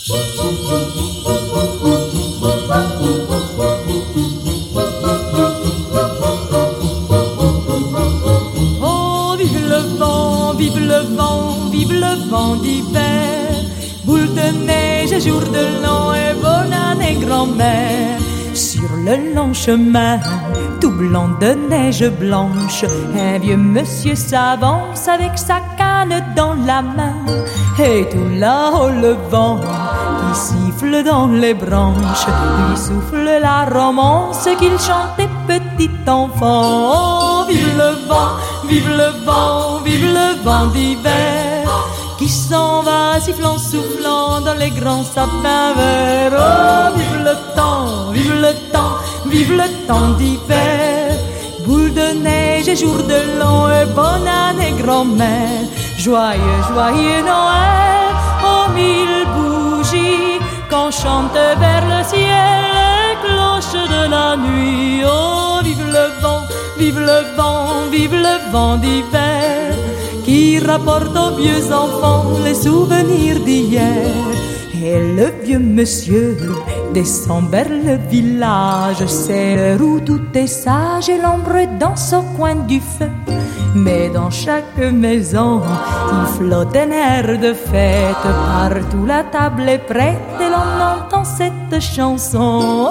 Oh, vive le vent, vive le vent, vive le vent d'hiver. Boule de neige et jour de l'an et bonne année grand-mère. Sur le long chemin, tout blanc de neige blanche, un vieux monsieur s'avance avec sa canne dans la main. Et tout là-haut le vent qui siffle dans les branches lui souffle la romance qu'il chantait petit enfant. Oh, vive le vent, vive le vent, vive le vent d'hiver qui s'en va sifflant, soufflant dans les grands sapins verts. Oh, vive le temps, vive le temps, vive le temps d'hiver. Boule de neige et jour de l'an et bonne année grand-mère. Joyeux, joyeux Noël, aux mille bougies qu'on chante vers le ciel les cloches de la nuit. Oh, vive le vent, vive le vent, vive le vent d'hiver qui rapporte aux vieux enfants les souvenirs d'hier. Et le vieux monsieur descend vers le village, c'est l'heure où tout est sage et l'ombre danse au coin du feu. Mais dans chaque maison, il flotte un air de fête. Partout la table est prête et l'on entend cette chanson.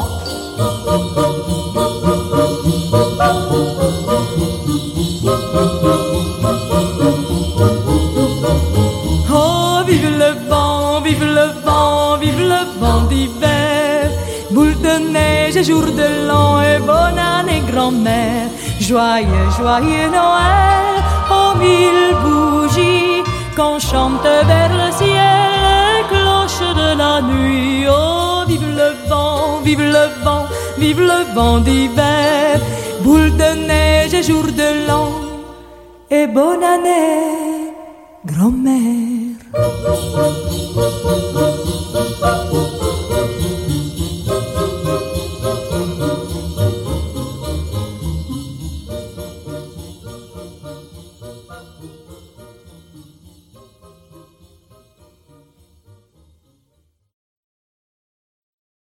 Oh, vive le vent, vive le vent, vive le vent d'hiver. Boule de neige et jour de l'an et bonne année grand-mère. Joyeux, joyeux Noël, aux mille bougies qu'on chante vers le ciel les cloches de la nuit. Oh, vive le vent, vive le vent, vive le vent d'hiver. Boule de neige et jour de l'an et bonne année grand-mère.